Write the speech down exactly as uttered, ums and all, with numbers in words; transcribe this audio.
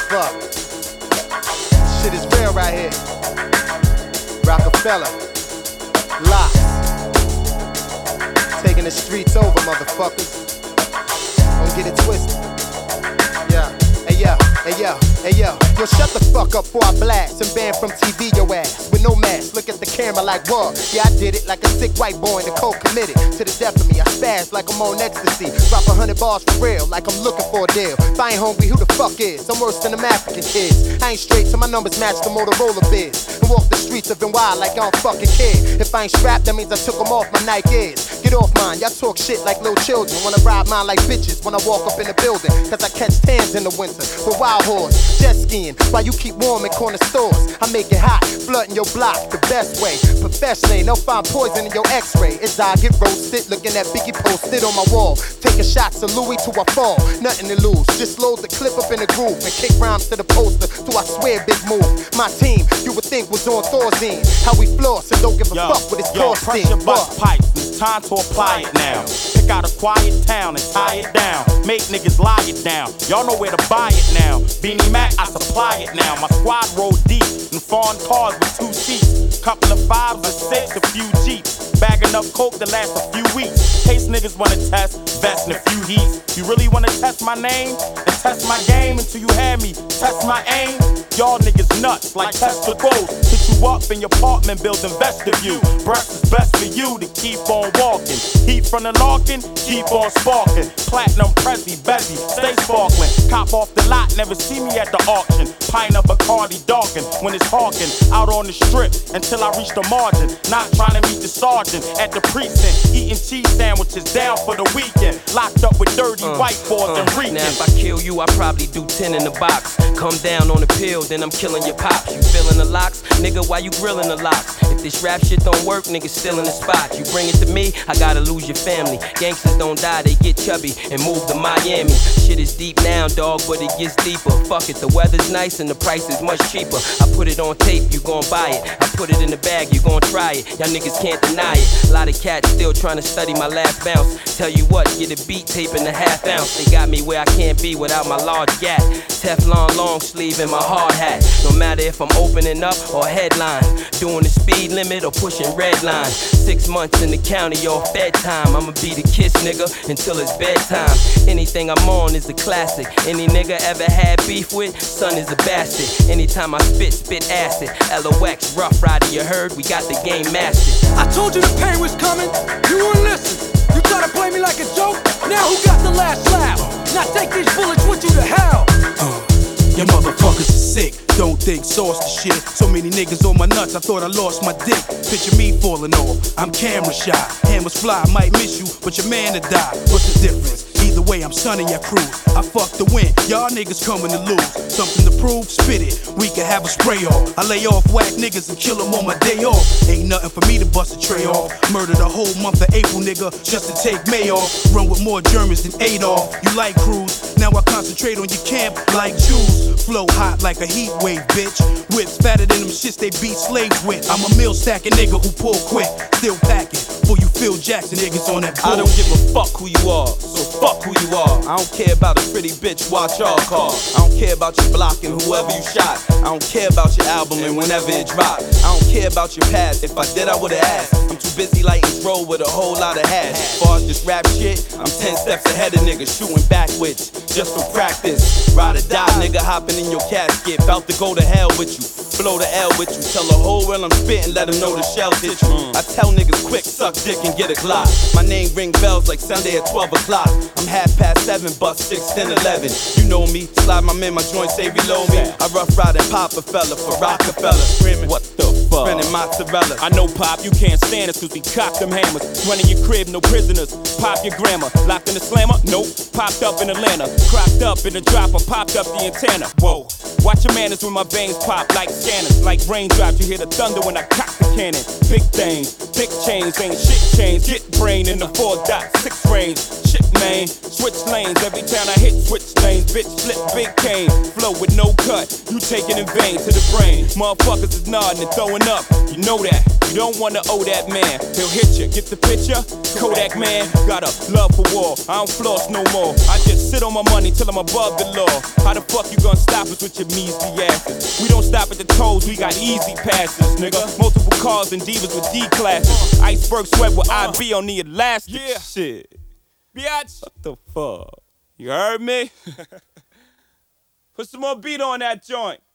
fuck. Shit is real right here. Rockefeller, Lock, taking the streets over, motherfuckers. Don't get it twisted. Yeah, hey yo, hey yo, hey yo. Yo, shut the fuck up before I blast and ban from T V your ass with no mask. Look at the camera like what? Yeah, I did it like a sick white boy in the cold committed to the death of me. I spaz like I'm on ecstasy. Drop a hundred bars for real, like I'm looking for a deal. If I ain't hungry, who the fuck is? I'm worse than them African kids. I ain't straight, so my numbers match the Motorola biz. And walk the streets of N Y like I don't fucking care. If I ain't strapped, that means I took them off my Nikes. Get off mine, y'all talk shit like little children. Wanna ride mine like bitches when I walk up in the building. Cause I catch tans in the winter with wild horse. Jet skiing, while you keep warm in corner stores. I make it hot, flooding your block the best way. Professionally, they'll find poison in your x-ray. As I get roasted, looking at Biggie posted on my wall. Taking shots of Louis till I fall, nothing to lose. Just load the clip up in the groove and kick rhymes to the poster till I swear big move. My team, you would think was on Thor's end. How we floss and don't give a yo, fuck with his yo, cost press your bust pipe, it's time to apply it now. Pick out a quiet town and tie it down. Make niggas lie it down. Y'all know where to buy it now. Beanie Mac, I supply it now. My squad roll deep in foreign cars with two seats. Couple of fives and six, a few Jeeps. Bagging up coke to last a few weeks. Case niggas wanna test, vest in a few heats. You really wanna test my name? And test my game until you had me. Test my aim? Y'all niggas nuts like testicles. Hit you up in your apartment building vestibule. Breath is best for you to keep on walking. Heat from the Larkin, keep on sparking. Platinum Prezi, Bezzy, stay sparkling. Cop off the lot, never see me at the auction. Pint of Bacardi darken when it's hawking. Out on the strip until I reach the margin. Not trying to meet the sergeant at the precinct. Eating cheese sandwiches down for the weekend. Locked up with dirty uh, white boys uh, and reeking. Now if I kill you, I probably do ten in the box. Come down on the pill, then I'm killing your pops. You feeling the locks? Nigga, why you grilling the locks? If this rap shit don't work, niggas still in the spot. You bring it to me, I gotta lose your family. Gangsters don't die, they get chubby and move to Miami. Shit is deep now, dog, but it gets deeper. Fuck it, the weather's nice and the price is much cheaper. I put it on tape, you gon' buy it. I put it in the bag, you gon' try it. Y'all niggas can't deny it. A lot of cats still trying to study my last bounce. Tell you what, get a beat tape in a half ounce. They got me where I can't be without my large gap. Teflon long sleeve and my hard hat. No matter if I'm opening up or headline, doing the speed limit or pushing red line. Six months in the county off bedtime. I'ma be the kiss nigga until it's bedtime. Anything I'm on is a classic. Any nigga ever had beef with, son is a bastard. Anytime I spit, spit acid. L O X, Rough Rider, you heard, we got the game mastered. I told you the pain was coming, you wouldn't listen. You try to play me like a joke, now who got the last laugh? Now take these bullets with you to hell. Uh, your motherfuckers are sick, don't think sauce the shit. So many niggas on my nuts, I thought I lost my dick. Picture me falling off, I'm camera shy. Hammers fly, I might miss you, but your man to die. What's the difference? Either way, I'm sunning your crew. I fuck the win, y'all niggas coming to lose. Something to prove, spit it, we can have a spray off. I lay off whack niggas and kill them on my day off. Ain't nothing for me to bust a tray off. Murder the whole month of April, nigga, just to take May off. Run with more Germans than Adolf. You like cruise, now I concentrate on your camp like Jews. Flow hot like a heat wave, bitch. Whips fatter than them shits they beat slaves with. I'm a mill stacking nigga who pull quick, still packing. For you Phil Jackson niggas on that bullshit. I don't give a fuck who you are, so fuck who you are. I don't care about a pretty bitch, watch y'all call. I don't care about your block and whoever you shot. I don't care about your album and whenever it drop. I don't care about your past, if I did I would've asked. I'm too busy lighting throw with a whole lot of hash. As far as this rap shit, I'm ten steps ahead of niggas shooting backwards, just for practice. Ride or die, nigga hopping in your casket, bout to go to hell with you. Blow the L with you, tell the whole world I'm spitting, let them know the shells hit you. I tell niggas quick, suck dick and get a Glock. My name ring bells like Sunday at twelve o'clock. I'm half past seven, bust six, ten, eleven. You know me, slide my man, my joint say reload me. I rough ride and pop a fella for Rockefeller. Screaming, what the fuck? Spinning mozzarella. I know Pop, you can't stand us cause we cock them hammers. Running your crib, no prisoners. Pop your grandma. Locked in the slammer? Nope. Popped up in Atlanta. Cropped up in the dropper, popped up the antenna. Whoa. Watch your manners when my veins pop like scanners. Like raindrops, you hear the thunder when I cock the cannon. Big things. Big chains ain't shit chains. Get brain in the four dot six range. Shit, man. Switch lanes. Every time I hit switch lanes. Bitch, flip big cane. Flow with no cut. You taking in vain to the brain. Motherfuckers is nodding and throwing up. You know that. You don't wanna owe that man. He'll hit you. Get the picture? Kodak man. Got a love for war. I don't floss no more. I just sit on my money till I'm above the law. How the fuck you gonna stop us with your measly asses? We don't stop at the toes. We got easy passes, nigga. Multiple cars and divas with D classes. Iceberg sweat with I B on the elastic. Yeah. Shit. Biatch. What the fuck? You heard me? Put some more beat on that joint.